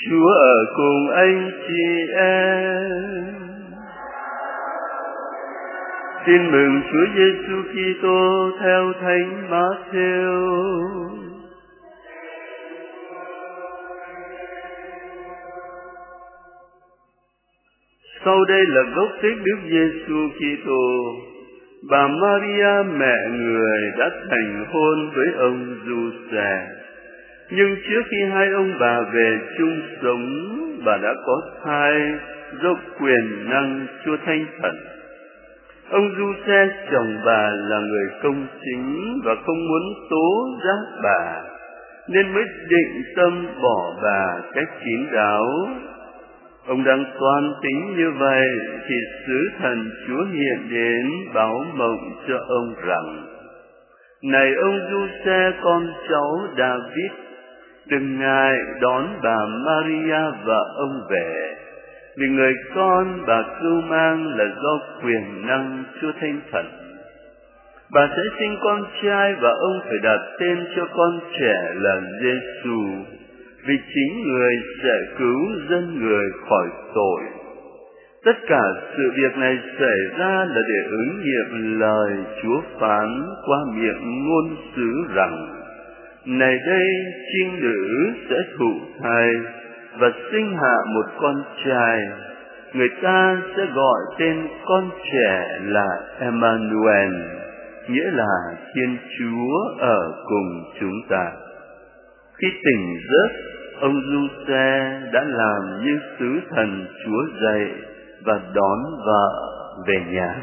Chúa ở cùng anh chị em. Tin mừng Chúa Giêsu Kitô theo Thánh Mát-thêu. Sau đây là gốc tích Đức Giêsu Kitô. Bà Maria mẹ Người đã thành hôn với ông Giuse. Nhưng trước khi hai ông bà về chung sống, bà đã có thai do quyền năng Chúa Thánh Thần. Ông Giuse chồng bà là người công chính và không muốn tố giác bà, nên mới định tâm bỏ bà cách kín đáo. Ông đang toan tính như vậy thì sứ thần Chúa hiện đến báo mộng cho ông rằng: Này ông Giuse con cháu David, đừng ngại đón bà Maria và ông về, vì người con bà cưu mang là do quyền năng Chúa Thánh Thần. Bà sẽ sinh con trai và ông phải đặt tên cho con trẻ là Giêsu, vì chính người sẽ cứu dân người khỏi tội. Tất cả sự việc này xảy ra là để ứng nghiệm lời Chúa phán qua miệng ngôn sứ rằng: Này đây, trinh nữ sẽ thụ thai và sinh hạ một con trai, người ta sẽ gọi tên con trẻ là Emmanuel, nghĩa là Thiên Chúa ở cùng chúng ta. Khi tỉnh giấc, ông Giuse đã làm như sứ thần Chúa dạy và đón vợ về nhà.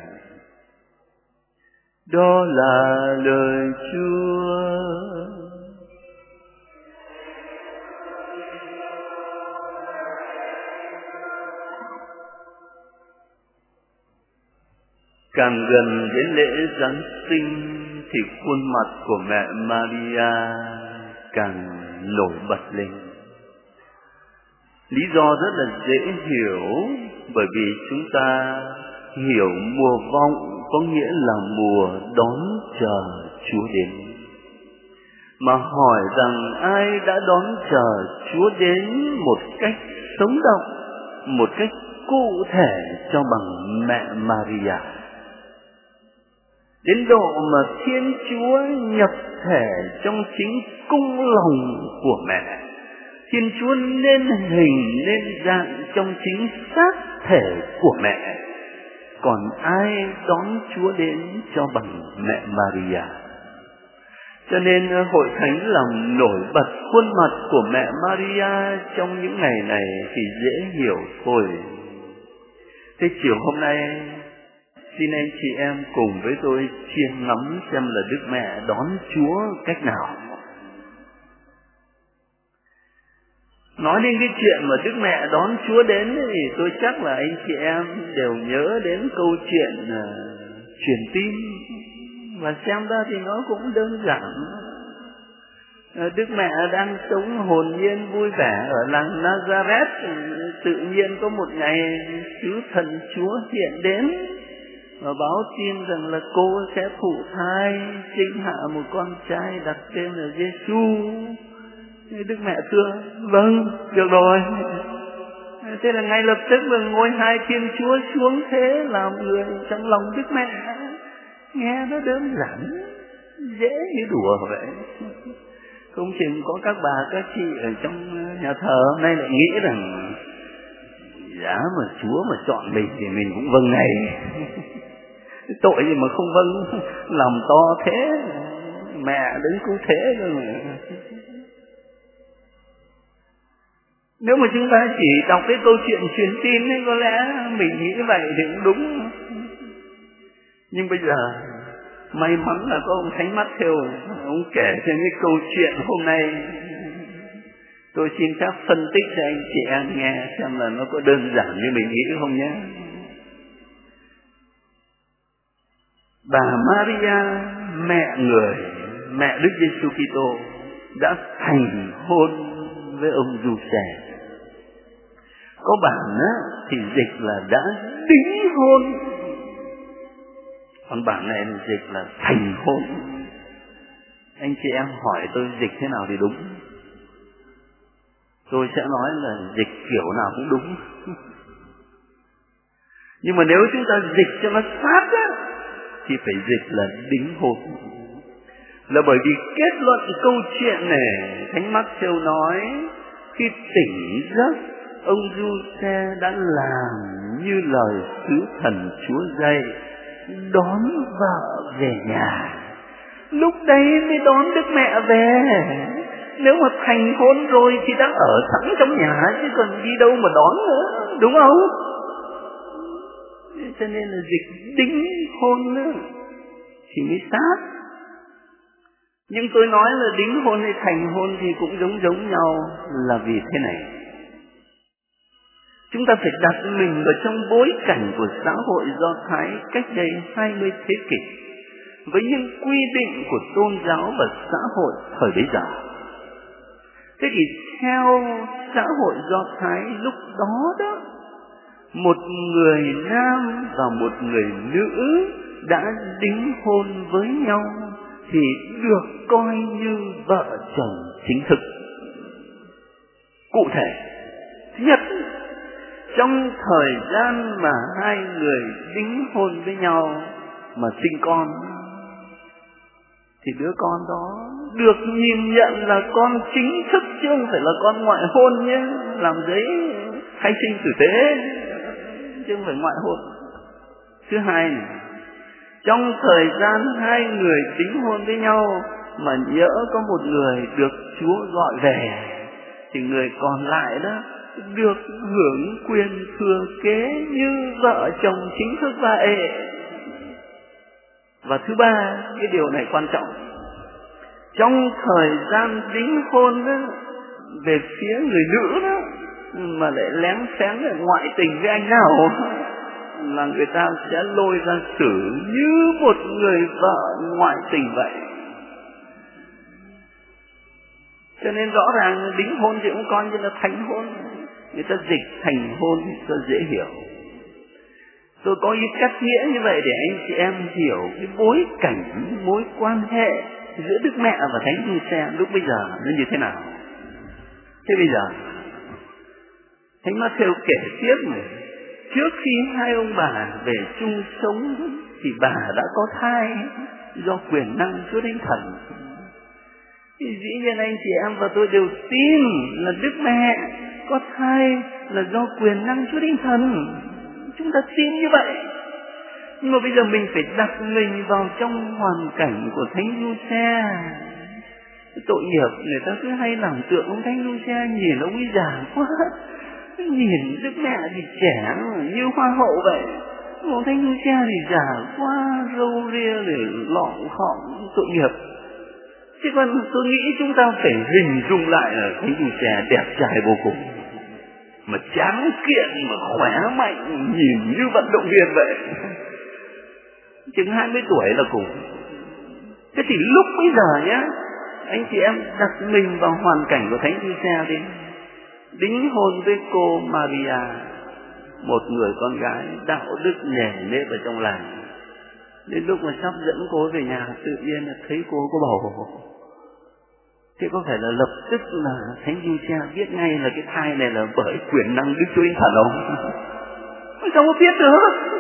Đó là lời Chúa. Càng gần đến lễ Giáng sinh thì khuôn mặt của mẹ Maria càng nổi bật lên. Lý do rất là dễ hiểu, bởi vì chúng ta hiểu mùa vọng có nghĩa là mùa đón chờ Chúa đến. Mà hỏi rằng ai đã đón chờ Chúa đến một cách sống động, một cách cụ thể cho bằng mẹ Maria. Đến độ mà Thiên Chúa nhập thể trong chính cung lòng của mẹ. Thiên Chúa nên hình nên dạng trong chính xác thể của mẹ. Còn ai đón Chúa đến cho bằng mẹ Maria? Cho nên Hội Thánh làm nổi bật khuôn mặt của mẹ Maria trong những ngày này thì dễ hiểu thôi. Thế chiều hôm nay, xin anh chị em cùng với tôi chiêm ngắm xem là Đức Mẹ đón Chúa cách nào. Nói đến cái chuyện mà Đức Mẹ đón Chúa đến thì tôi chắc là anh chị em đều nhớ đến câu chuyện truyền tin. Và xem ra thì nó cũng đơn giản. Đức Mẹ đang sống hồn nhiên vui vẻ ở làng Nazareth. Tự nhiên có một ngày sứ thần Chúa hiện đến và báo tin rằng là cô sẽ thụ thai, sinh hạ một con trai đặt tên là Giêsu. Đức Mẹ thưa: Vâng, được rồi. Thế là ngay lập tức là ngôi hai Thiên Chúa xuống thế làm người trong lòng Đức Mẹ. Nghe nó đơn giản, dễ như đùa vậy. Không chừng có các bà các chị ở trong nhà thờ hôm nay lại nghĩ rằng giá mà Chúa mà chọn mình thì mình cũng vâng ngay. Tội gì mà không vâng, lòng to thế, mẹ đứng cứu thế cơ mà. Nếu mà chúng ta chỉ đọc cái câu chuyện truyền tin ấy, có lẽ mình nghĩ vậy thì cũng đúng. Nhưng bây giờ may mắn là có ông Thánh Mát-thêu, ông kể thêm cái câu chuyện hôm nay. Tôi xin phép phân tích cho anh chị em nghe xem là nó có đơn giản như mình nghĩ không nhé. Bà Maria, mẹ Người, mẹ Đức Giêsu Kitô đã thành hôn với ông Giuse. Có bản thì dịch là đã đính hôn, còn bản này dịch là thành hôn. Anh chị em hỏi tôi dịch thế nào thì đúng. tôi sẽ nói là dịch kiểu nào cũng đúng. Nhưng mà nếu chúng ta dịch cho nó sát á, thì phải dịch là đính hôn. Là bởi vì kết luận câu chuyện này, Thánh Mác-thêu nói khi tỉnh giấc, ông Giuse đã làm như lời sứ thần Chúa dạy, đón vợ về nhà. Lúc đấy mới đón Đức Mẹ về. Nếu mà thành hôn rồi thì đã ở sẵn trong nhà, chứ còn đi đâu mà đón nữa, đúng không? Cho nên là dịch đính hôn nữa thì mới sát. Nhưng tôi nói là đính hôn hay thành hôn thì cũng giống nhau, là vì thế này. Chúng ta phải đặt mình vào trong bối cảnh của xã hội Do Thái cách đây 20 thế kỷ, với những quy định của tôn giáo và xã hội thời bấy giờ. Thế thì theo xã hội Do Thái lúc đó, một người nam và một người nữ đã đính hôn với nhau thì được coi như vợ chồng chính thức. Cụ thể, thứ nhất, trong thời gian mà hai người đính hôn với nhau mà sinh con, thì đứa con đó được nhìn nhận là con chính thức, chứ không phải là con ngoại hôn nhé, làm giấy khai sinh tử tế, chứ không phải ngoại hôn. Thứ hai này, trong thời gian hai người đính hôn với nhau mà nhỡ có một người được Chúa gọi về, thì người còn lại đó được hưởng quyền thừa kế như vợ chồng chính thức vậy. Và thứ ba, cái điều này quan trọng, trong thời gian đính hôn đó, về phía người nữ đó mà lại lén phén ngoại tình với anh nào, là người ta sẽ lôi ra xử như một người vợ ngoại tình vậy. Cho nên rõ ràng đính hôn thì cũng coi như là thành hôn. Người ta dịch thành hôn cho dễ hiểu. Tôi có ý cách nghĩa như vậy để anh chị em hiểu cái bối cảnh, mối quan hệ giữa Đức Mẹ và Thánh Giuse lúc bây giờ nó như thế nào. Thế bây giờ Thánh Mác-thêu kể tiếp này, trước khi hai ông bà về chung sống thì bà đã có thai do quyền năng Chúa Thánh Thần. Thì dĩ nhiên anh chị em và tôi đều tin là Đức Mẹ có thai là do quyền năng Chúa Thánh Thần. Chúng ta tin như vậy. Nhưng mà bây giờ mình phải đặt mình vào trong hoàn cảnh của Thánh Giuse. Tội nghiệp, người ta cứ hay làm tượng ông Thánh Giuse, nhìn ông ấy già quá, nhìn Đức Mẹ thì trẻ như hoa hậu vậy, ông Thánh Giuse thì già quá, râu ria để lọng khọng, tội nghiệp. Chứ còn tôi nghĩ chúng ta phải hình dung lại là Thánh Giuse đẹp trai vô cùng, mà tráng kiện, mà khỏe mạnh, nhìn như vận động viên vậy, chừng 20 tuổi là cùng. Thế thì lúc bây giờ nhá, anh chị em đặt mình vào hoàn cảnh của Thánh Giuse đi, đính hôn với cô Maria, một người con gái đạo đức nề nếp ở trong làng. Đến lúc mà sắp dẫn cô về nhà, tự nhiên là thấy cô có bầu. Thế có phải là lập tức là Thánh Giuse biết ngay là cái thai này là bởi quyền năng Đức Chúa Thánh Thần không? Sao mà biết được?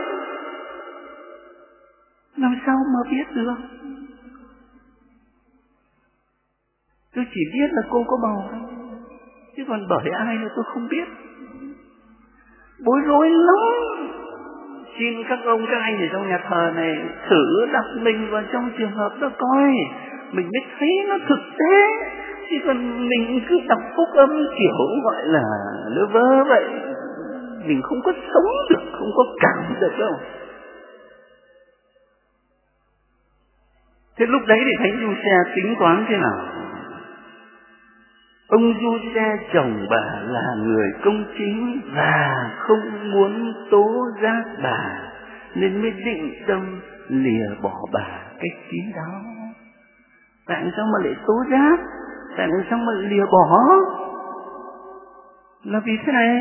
Làm sao mà biết được? Tôi chỉ biết là cô có bầu thôi, chứ còn bởi ai nữa tôi không biết. Bối rối lắm. Xin các ông các anh ở trong nhà thờ này thử đặt mình vào trong trường hợp đó coi, mình mới thấy nó thực tế. Chứ còn mình cứ đọc phúc âm kiểu gọi là lơ vơ vậy, mình không có sống được, không có cảm được đâu. Thế lúc đấy thì Thánh Giuse tính toán thế nào? Ông Giuse chồng bà là người công chính và không muốn tố giác bà, nên mới định tâm lìa bỏ bà cách kín đáo. Tại sao mà lại tố giác? Tại sao mà lìa bỏ? Là vì thế này.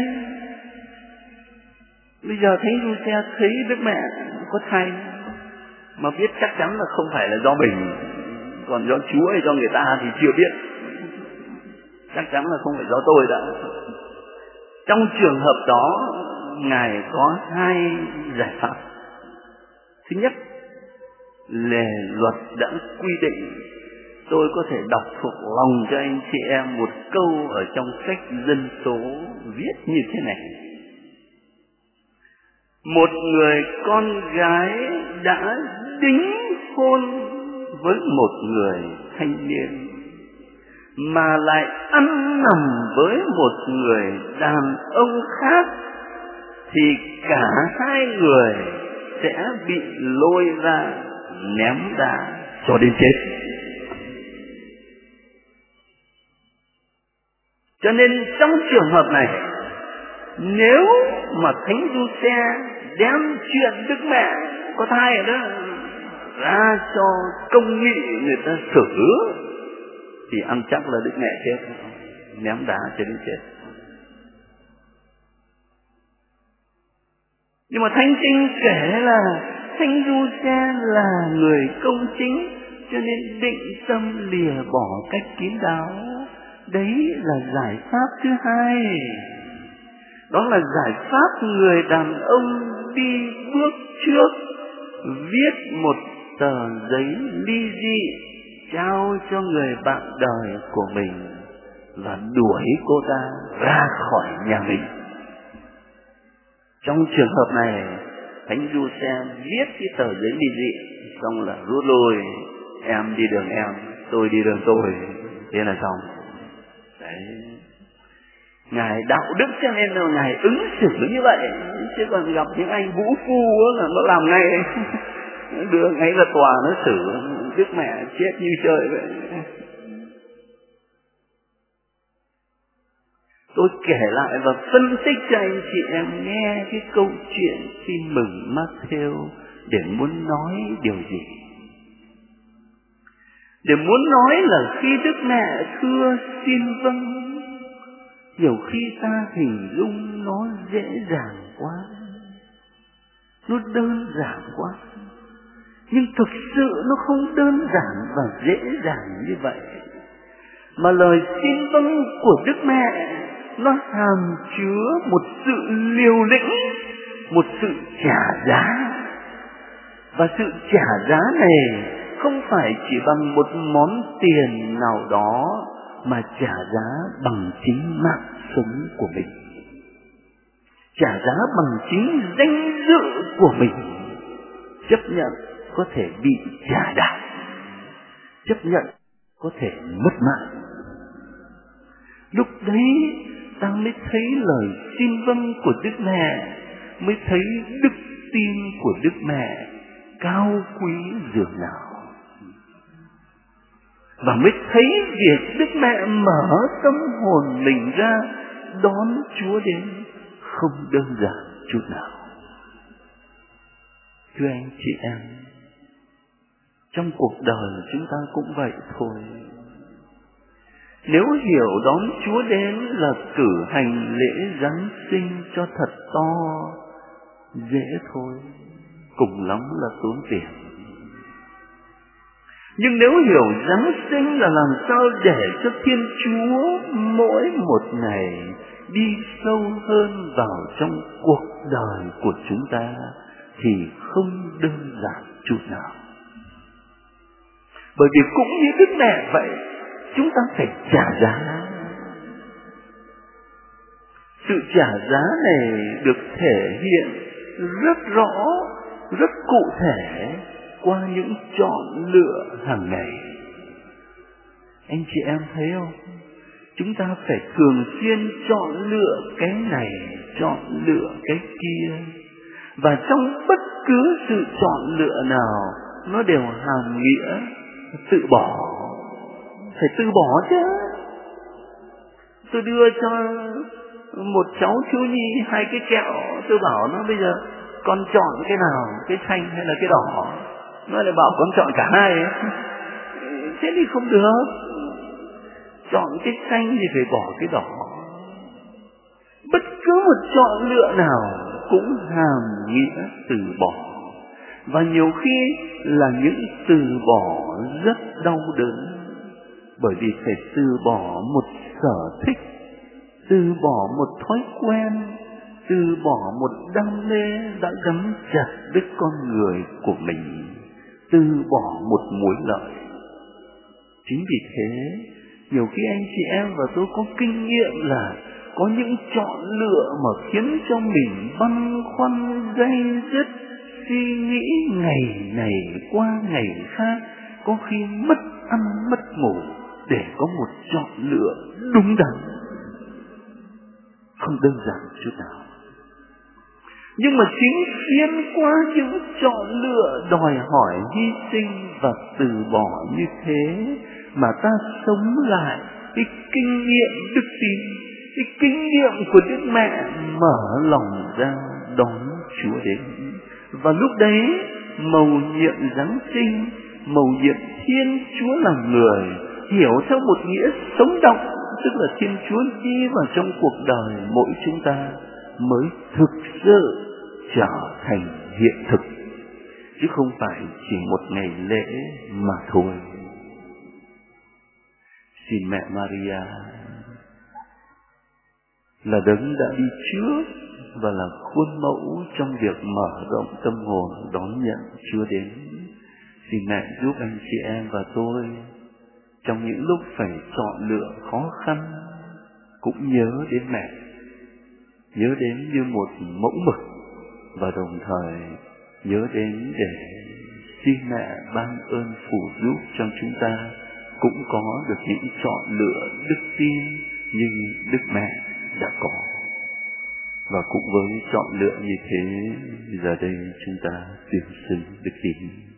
Bây giờ Thánh Giuse thấy Đức Mẹ có thai, mà biết chắc chắn là không phải là do mình, còn do Chúa hay do người ta thì chưa biết. chắc chắn là không phải do tôi đã. Trong trường hợp đó, Ngài có hai giải pháp. Thứ nhất, là luật đã quy định. Tôi có thể đọc thuộc lòng cho anh chị em một câu ở trong sách Dân số viết như thế này. Một người con gái đã đính hôn với một người thanh niên mà lại ăn nằm với một người đàn ông khác, thì cả hai người sẽ bị lôi ra ném đá cho đến chết. Cho nên trong trường hợp này, nếu mà Thánh Giuse đem chuyện Đức Mẹ có thai ở đó ra cho công nghị người ta xử, thì ăn chắc là Đức Mẹ chết, ném đá cho đến chết. Nhưng mà Thánh Kinh kể là Thánh Giuse là người công chính, cho nên định tâm lìa bỏ cách kín đáo. Đấy là giải pháp thứ hai. Đó là giải pháp người đàn ông đi bước trước, viết một tờ giấy ly dị trao cho người bạn đời của mình và đuổi cô ta ra khỏi nhà mình. Trong trường hợp này, Thánh Giuse viết cái tờ giấy ly dị xong là rút lui, em đi đường em, tôi đi đường tôi, thế là xong. Đấy. Ngài đạo đức cho nên là Ngài ứng xử như vậy. Chứ còn gặp những anh vũ phu là nó làm ngay đưa ngay ra tòa nó xử Đức Mẹ chết như trời vậy. Tôi kể lại và phân tích cho anh chị em nghe cái câu chuyện Tin Mừng Matthew để muốn nói điều gì. Để muốn nói là khi Đức Mẹ thưa xin vâng, nhiều khi ta hình dung nó dễ dàng quá, nó đơn giản quá. Nhưng thực sự nó không đơn giản và dễ dàng như vậy. Mà lời xin vâng của Đức Mẹ nó hàm chứa một sự liều lĩnh, một sự trả giá. Và sự trả giá này không phải chỉ bằng một món tiền nào đó, mà trả giá bằng chính mạng sống của mình, trả giá bằng chính danh dự của mình. Chấp nhận có thể bị trả đạp, chấp nhận có thể mất mạng. Lúc đấy ta mới thấy lời xin vâng của Đức Mẹ, mới thấy đức tin của Đức Mẹ cao quý dường nào, và mới thấy việc Đức Mẹ mở tâm hồn mình ra đón Chúa đến không đơn giản chút nào. Thưa anh chị em, trong cuộc đời chúng ta cũng vậy thôi. Nếu hiểu đón Chúa đến là cử hành lễ Giáng sinh cho thật to, dễ thôi, cùng lắm là tốn tiền. Nhưng nếu hiểu Giáng sinh là làm sao để cho Thiên Chúa mỗi một ngày đi sâu hơn vào trong cuộc đời của chúng ta, thì không đơn giản chút nào. Bởi vì cũng như Đức Mẹ vậy, chúng ta phải trả giá. Sự trả giá này được thể hiện rất rõ, rất cụ thể qua những chọn lựa hàng ngày. Anh chị em thấy không? Chúng ta phải thường xuyên chọn lựa cái này, chọn lựa cái kia. Và trong bất cứ sự chọn lựa nào, nó đều hàm nghĩa tự bỏ. Phải tự bỏ chứ. Tôi đưa cho một cháu thiếu nhi 2 cái kẹo, tôi bảo nó bây giờ con chọn cái nào, cái xanh hay là cái đỏ. Nó lại bảo con chọn cả hai ấy. Thế thì không được. Chọn cái xanh thì phải bỏ cái đỏ. Bất cứ một chọn lựa nào cũng hàm nghĩa từ bỏ. Và nhiều khi là những từ bỏ rất đau đớn. Bởi vì phải từ bỏ một sở thích, từ bỏ một thói quen, từ bỏ một đam mê đã gắn chặt với con người của mình, từ bỏ một mối lợi. Chính vì thế, nhiều khi anh chị em và tôi có kinh nghiệm là có những chọn lựa mà khiến cho mình băn khoăn day dứt, suy nghĩ ngày này qua ngày khác, có khi mất ăn mất ngủ để có một chọn lựa đúng đắn. Không đơn giản chút nào. Nhưng mà chính xuyên qua những chọn lựa đòi hỏi hy sinh và từ bỏ như thế mà ta sống lại cái kinh nghiệm đức tin, cái kinh nghiệm của Đức Mẹ mở lòng ra đón Chúa đến. Và lúc đấy mầu nhiệm Giáng sinh, mầu nhiệm Thiên Chúa là người, hiểu theo một nghĩa sống động, tức là Thiên Chúa đi vào trong cuộc đời mỗi chúng ta mới thực sự trở thành hiện thực, chứ không phải chỉ một ngày lễ mà thôi. Xin mẹ Maria là đấng đã đi trước và là khuôn mẫu trong việc mở rộng tâm hồn đón nhận Chúa đến. Xin mẹ giúp anh chị em và tôi trong những lúc phải chọn lựa khó khăn cũng nhớ đến mẹ, nhớ đến như một mẫu mực, và đồng thời nhớ đến để xin mẹ ban ơn phù giúp cho chúng ta cũng có được những chọn lựa đức tin như Đức Mẹ đã có. Và cũng với chọn lựa như thế, giờ đây chúng ta tuyển sinh đức tin.